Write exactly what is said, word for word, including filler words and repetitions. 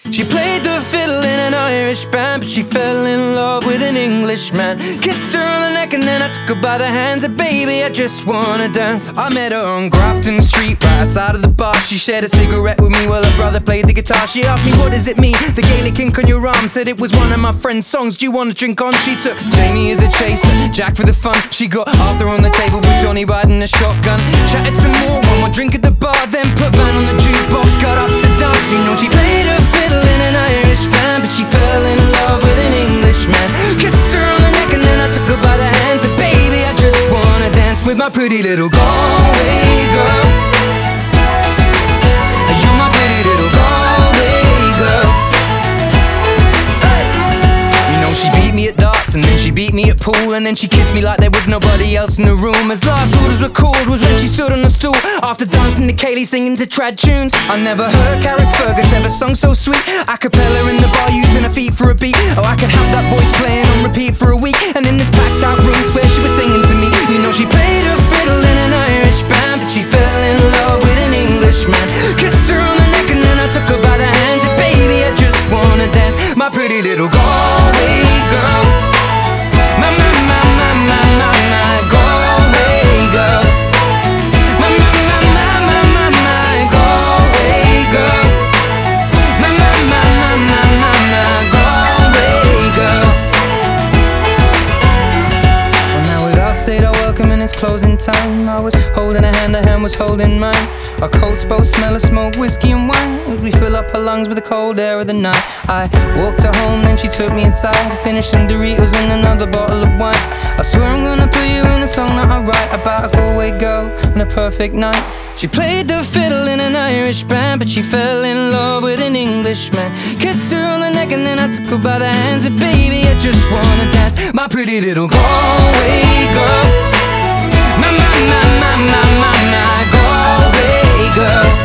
She played the fiddle in an Irish band, but she fell in love with an Englishman. Kissed her on the neck and then I took her by the hands. And baby, I just wanna dance. I met her on Grafton Street, right outside of the bar. She shared a cigarette with me while her brother played the guitar. She asked me, what does it mean, the Gaelic ink on your arm? Said it was one of my friend's songs, do you wanna drink on? She took Jamie as a chaser, Jack for the fun. She got Arthur on the table with Johnny riding a shotgun. Chatted some more, one more drink at the bar, then put Van on the jukebox, got up to dance. You know she played her fiddle in an Irish band, but she fell in love with an Englishman. Kissed her on the neck and then I took her by the hands. And baby, I just wanna dance with my pretty little Galway girl. You're my pretty little Galway girl. Hey. You know she beat me at darts and then she beat me at pool, and then she kissed me like there was nobody else in the room. As last orders were called was when she stood on the stool, after dancing to Kaylee singing to trad tunes. I never heard Carrick Fergus ever sung so sweet. A cappella in the bar using her feet for a beat. Oh, I could have that voice playing on repeat for a week. And in this packed out room swear she was singing to me. You know she played her fiddle in an Irish band, but she fell in love with an Englishman. Kissed her on the neck and then I took her by the hands. And baby, I just wanna dance, my pretty little Galway girl. My, my, my, my, my, my, my Galway girl. My, my, my, my, my, my, my Galway girl. My, my, my, my, my, my, my Galway girl. Well, now we'd all said our welcome and it's closing time. I was holding a hand, her hand was holding mine. Our coats both smell of smoke, whiskey and wine, as we fill up her lungs with the cold air of the night. I walked her home, then she took me inside, finished some Doritos and another bottle of wine. I swear I'm gonna put you in a song that I write about a Galway girl and a perfect night. She played the fiddle in an Irish band, but she fell in love with an Englishman. Kissed her on the neck and then I took her by the hands. And baby, I just wanna dance, my pretty little Galway girl. My, my, my, my, my, my, my Galway girl.